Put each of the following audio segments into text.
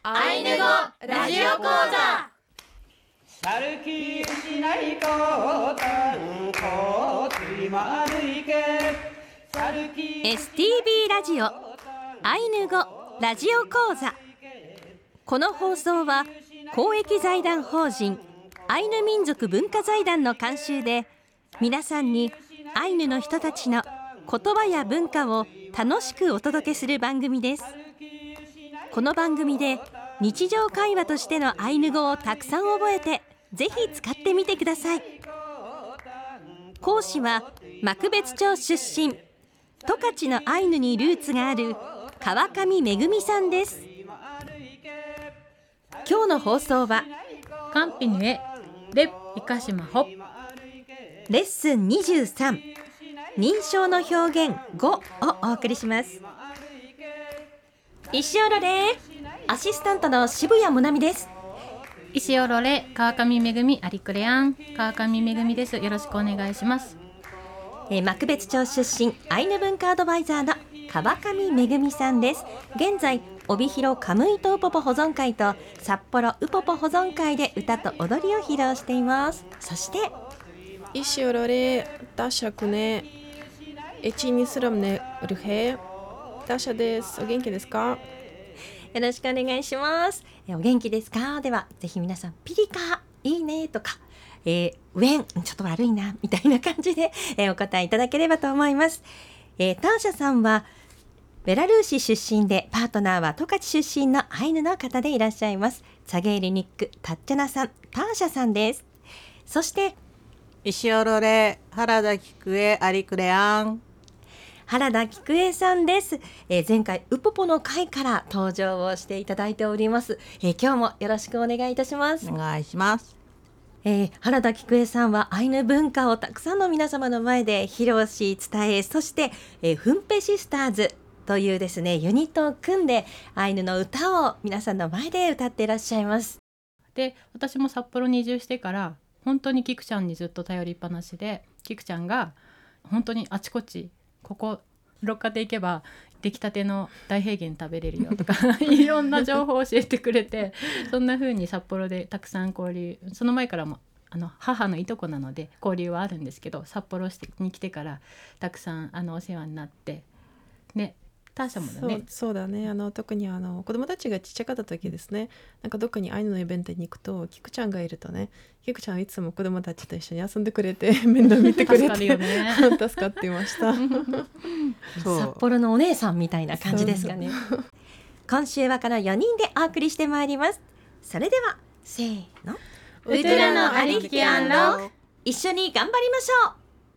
アイヌ語ラジオ講座。 サルキしないこたんこつりまるいけ STB ラジオアイヌ語ラジオ講座。この放送は公益財団法人アイヌ民族文化財団の監修で、皆さんにアイヌの人たちの言葉や文化を楽しくお届けする番組です。この番組で日常会話としてのアイヌ語をたくさん覚えて、ぜひ使ってみてください。講師は幕別町出身、十勝のアイヌにルーツがある川上めぐみさんです。今日の放送はカンピヌエレイカシマホレッスン23、認証の表現5をお送りします。石尾ロレアシスタントの渋谷もなみです。 石尾ロレ川上めぐみアリクレアン川上めぐみです。よろしくお願いします。 幕別町出身アイヌ文化アドバイザーの川上めぐみさんです。現在帯広カムイトウポポ保存会と札幌ウポポ保存会で歌と踊りを披露しています。そして石尾ロレダシャクネエチニスラムネウルヘダシャです。お元気ですか？ よろしくお願いします。お元気ですか？ではぜひ皆さんピリカいいねとか、ウェンちょっと悪いなみたいな感じで、お答えいただければと思います。ターシャさんはベラルーシ出身で、パートナーは十勝出身のアイヌの方でいらっしゃいます。ツァゲーリニックタッチャナさん、ターシャさんです。そして石尾ロレ原田菊江アリクレアン原田菊江さんです。前回ウポポの会から登場をしていただいております。今日もよろしくお願いいたします。 お願いします。 原田菊江さんはアイヌ文化をたくさんの皆様の前で披露し伝え、そして、フンペシスターズというですねユニットを組んでアイヌの歌を皆さんの前で歌っていらっしゃいます。 で、私も札幌に移住してから本当にキクちゃんにずっと頼りっぱなしで、キクちゃんが本当にあちこち、ここ六花で行けば出来たての大平原食べれるよとかいろんな情報を教えてくれて、そんな風に札幌でたくさん交流、その前からも母のいとこなので交流はあるんですけど、札幌に来てからたくさんお世話になってね。ターシャもだね。 そうだね。特に子供たちがちっちゃかった時ですね、なんかどっかにアイヌのイベントに行くとキクちゃんがいるとね、キクちゃんはいつも子供たちと一緒に遊んでくれて面倒見てくれて助かるよね助かっていました札幌のお姉さんみたいな感じですかね。今週はこの4人でお送りしてまいります。それではせーの、 ウトラのアリキアンロ一緒に頑張りましょう。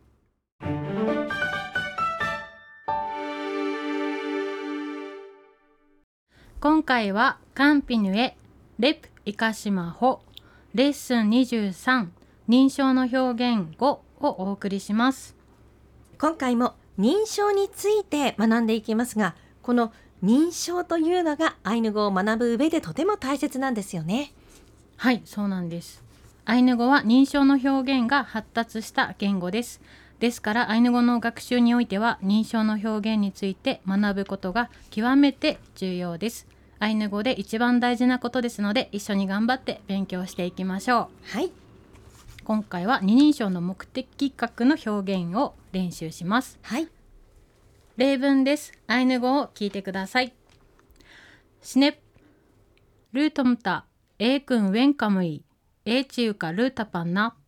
今回はカンピヌエレプイカシマホレッスン23、認証の表現5をお送りします。 今回も認証について学んでいきますが、この認証というのがアイヌ語を学ぶ上でとても大切なんですよね。 はい、そうなんです。アイヌ語は認証の表現が発達した言語です。ですからアイヌ語の学習においては認証の表現について学ぶことが極めて重要です。アイヌ語で一番大事なことですので、一緒に頑張って勉強していきましょう。はい。 今回は二人称の目的格の表現を練習します。 はい。 例文です。アイヌ語を聞いてください。シネプルートムタエークンウェンカムイエーチウカルータパンナ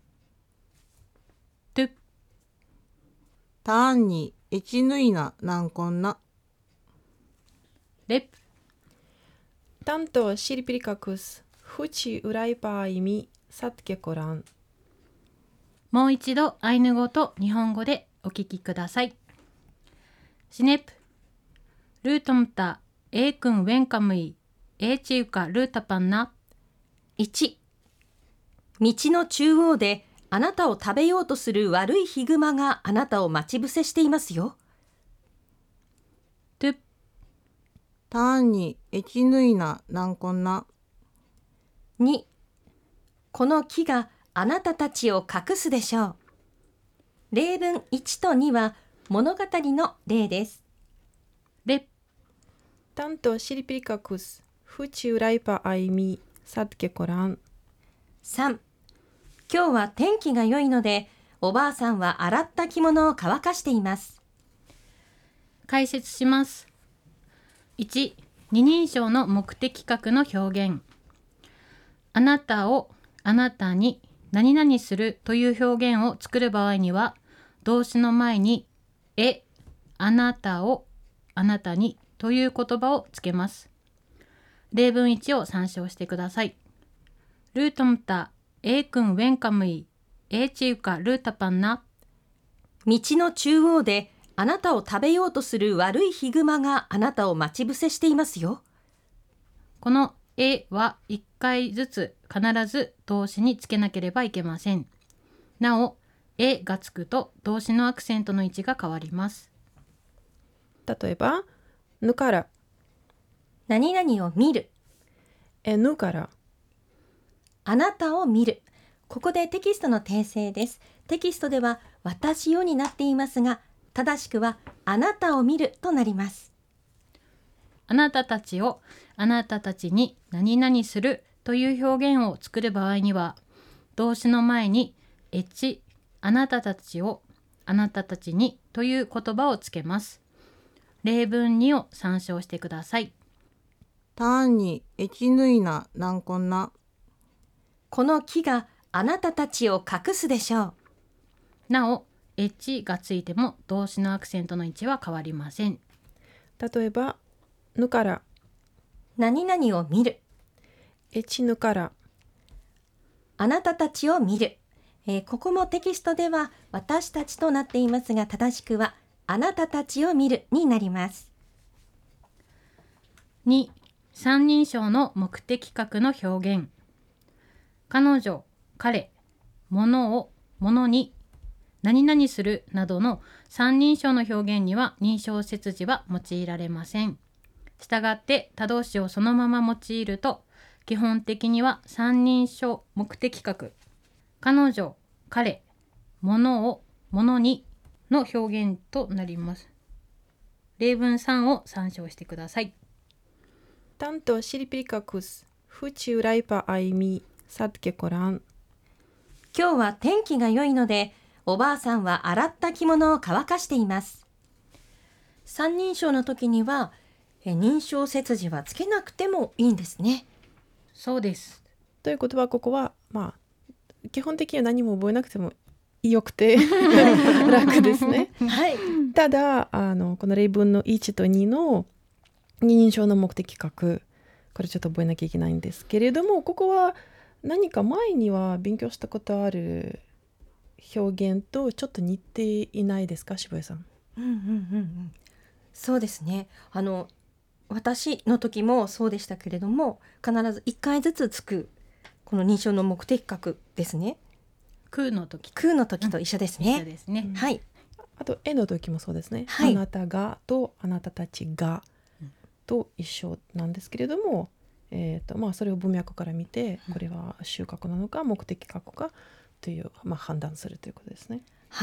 トゥターンにエチヌイナナンコンナレプタントシリピリカクスフチウライパーイミサッケコラン。 もう一度アイヌ語と日本語でお聞きください。シネプルートムタエークンウェンカムイエーチウカルータパンナ。 1、道の中央であなたを食べようとする悪いヒグマがあなたを待ち伏せしていますよ。 トゥターンにエチヌイナナンコンナ。 2、この木があなたたちを隠すでしょう。例文1と2は物語の例です。 レタントシリピリカクス Fuci uraipa aimi satke koran. 3、今日は天気が良いので、おばあさんは洗った着物を乾かしています。 解説します。1、二人称の目的格の表現。あなたをあなたに何々するという表現を作る場合には、動詞の前にあなたをあなたにという言葉をつけます。例文1を参照してください。ルートムタ、君ウェンカムイ、チウカルータパンナ。 道の中央であなたを食べようとする悪いヒグマがあなたを待ち伏せしていますよ。 このは1回ずつ必ず動詞につけなければいけません。なお、がつくと動詞のアクセントの位置が変わります。 例えば、ぬから、 何々を見る、 ぬから、 あなたを見る。ここでテキストの訂正です。テキストでは私よになっていますが、正しくはあなたを見るとなります。 あなたたちをあなたたちに何々するという表現を作る場合には、動詞の前にあなたたちをあなたたちにという言葉をつけます。例文2を参照してください。 単にエチヌイナなんこんな。 この木があなたたちを隠すでしょう。 なお、がついても動詞のアクセントの位置は変わりません。 例えば、ぬから、 何々を見る、 ぬから、 あなたたちを見る。ここもテキストでは私たちとなっていますが、正しくはあなたたちを見るになります。 2、三人称の目的格の表現。彼女、彼、物を、物に、何々するなどの三人称の表現には認証接字は用いられません。したがって他動詞をそのまま用いると、基本的には三人称目的格、彼女、彼、物を、物にの表現となります。例文3を参照してください。 Tanto silpirikakus, fuci uraipa aimi satke koran. 今日は天気が良いので、おばあさんは洗った着物を乾かしています。三人称の時には認証接字はつけなくてもいいんですね。 そうです。 ということは、ここは基本的には何も覚えなくてもよくて楽ですね。 はい。 ただこの例文の1と2の二人称の目的格、これちょっと覚えなきゃいけないんですけれども、ここは何か前には勉強したことある表現とちょっと似ていないですか、渋谷さん。 そうですね。私の時もそうでしたけれども、必ず1回ずつつくこの認証の目的格ですね。 空の時と一緒ですね。 一緒ですね。 はい。 あと絵の時もそうですね。 はい、 あなたがとあなたたちがと一緒なんですけれども、それを文脈から見て、これは収穫なのか目的格かという、判断するということですね。 はい。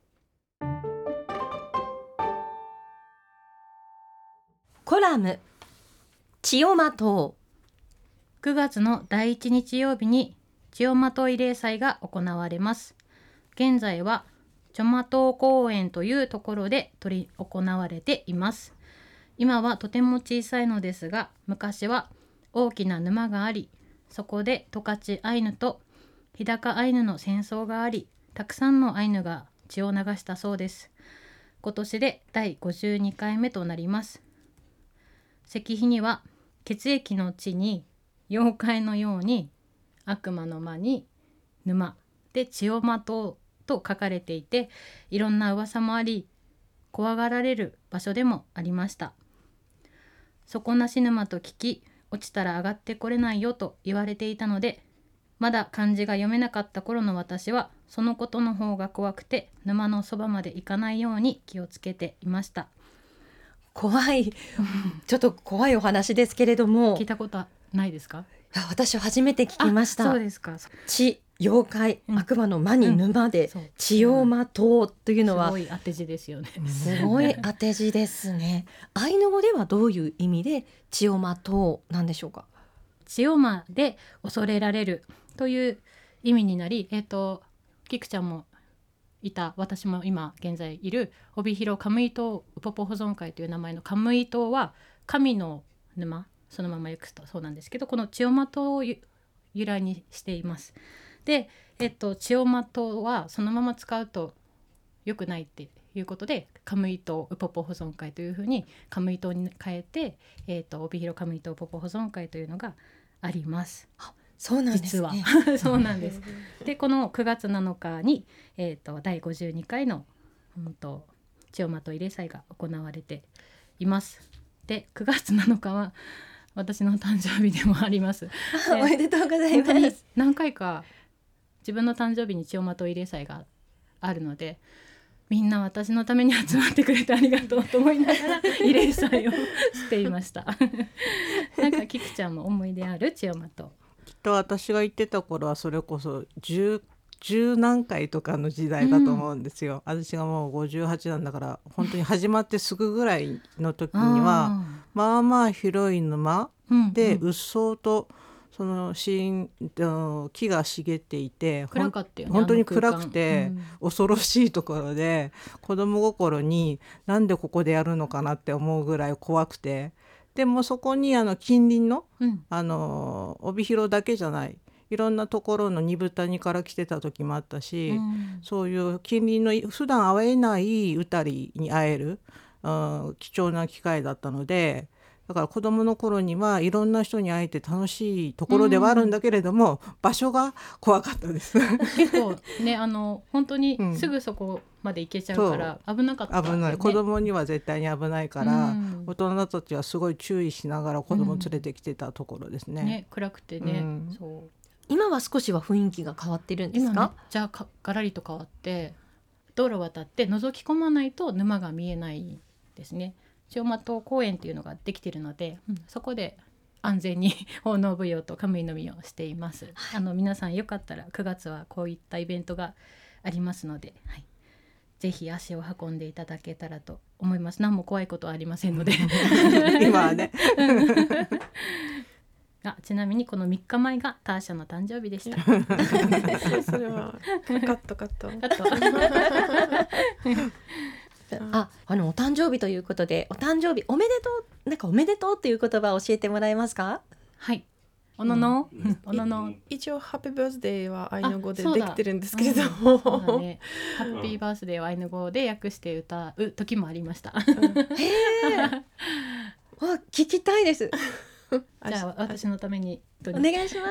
コラム千代間島。 9月の第1日曜日に千代間島慰霊祭が行われます。現在は千代間島公園というところで行われています。今はとても小さいのですが、昔は大きな沼があり、そこで十勝アイヌと日高アイヌの戦争があり、たくさんのアイヌが血を流したそうです。今年で第52回目となります。石碑には血液の地に妖怪のように悪魔の間に沼で千代間島と書かれていて、いろんな噂もあり怖がられる場所でもありました。底なし沼と聞き、落ちたら上がってこれないよと言われていたので、まだ漢字が読めなかった頃の私はそのことの方が怖くて、沼のそばまで行かないように気をつけていました。 怖いちょっと怖いお話ですけれども、 聞いたことないですか？ 私は初めて聞きました。 そうですか。 血妖怪、悪魔の魔に沼で、 そう千代間島というのはすごい当て字ですよね。 すごい当て字ですね。アイヌ語ではどういう意味で千代間島なんでしょうか。 千代間で恐れられるという意味になり、キクちゃんもいた、私も今現在いる帯広カムイ島ウポポ保存会という名前のカムイ島は神の沼、そのまま訳すとそうなんですけど、この千代間島を由来にしています。で、千代間島はそのまま使うと良くないっていうことで、カムイ島ウポポ保存会というふうにカムイ島に変えて、帯広カムイ島ウポポ保存会というのがあります。 そうなんです実はね。 そうなんです。でこの9月7日に、第52回の千代間島慰霊祭が行われています。で9月7日は私の誕生日でもあります。 おめでとうござい本当にます。 何回か自分の誕生日に千代間島慰霊祭があるので、みんな私のために集まってくれてありがとうと思いながら慰霊祭をしていました。なんかキクちゃんも思い出ある千代間島？ きっと私が行ってた頃はそれこそ10何回とかの時代だと思うんですよ、私がもう58なんだから、本当に始まってすぐぐらいの時にはまあまあ広い沼でうっそうとその木が茂っていて、 暗かったよね、 本当にあの空間暗くて恐ろしいところで、子供心になんでここでやるのかなって思うぐらい怖くて、でもそこに近隣の、帯広だけじゃないいろんなところの二部谷から来てた時もあったし、そういう近隣の普段会えないウタリに会える、貴重な機会だったので、だから子供の頃にはいろんな人に会えて楽しいところではあるんだけれども、場所が怖かったです結構ね本当にすぐそこまで行けちゃうから危なかったよね。 危ない、子供には絶対に危ないから、大人たちはすごい注意しながら子供連れてきてたところですね。 暗くてね、そう今は少しは雰囲気が変わってるんですか？ じゃあガラリと変わって、道路渡って覗き込まないと沼が見えないですね。千代間島公園っていうのができているので、そこで安全に奉納舞踊とカムイの実をしています。皆さんよかったら9月はこういったイベントがありますので、ぜひ足を運んでいただけたらと思います。何も怖いことはありませんので今はねちなみにこの3日前がターシャの誕生日でした。 それはカットお誕生日ということで、お誕生日おめでとう、なんかおめでとうっていう言葉を教えてもらえますか？ はい、おのの一応ハッピーバースデーはアイヌ語ででそうだきてるんですけれども、 そうだね、ハッピーバースデーをアイヌ語で訳して歌う時もありました。 聞きたいです。 じゃあ私のためにお願いします。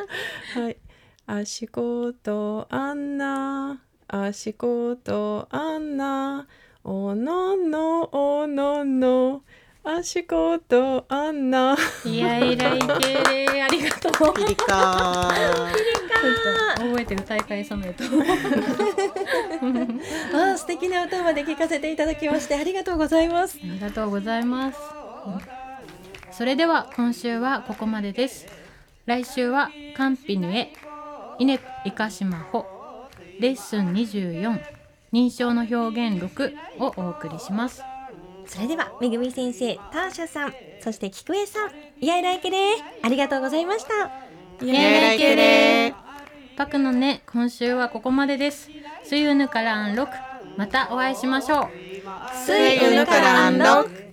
はい、あしことあんな、あしことあんな、おののおのの、あしことあんな。 いやいらいけれ、ありがとう。 ピリカ覚えて歌い返さないと。 素敵な歌まで聴かせていただきましてありがとうございます。 ありがとうございます。それでは今週はここまでです。来週はカンピヌエイネイカシマホレッスン24認証の表現6をお送りします。 それではめぐみ先生、ターシャさん、そしてキクエさん、イヤイライケレー、ありがとうございました。 イヤイライケレー。パクのね、今週はここまでです。スユヌからアンロク、またお会いしましょう。 スイウヌからアンロク。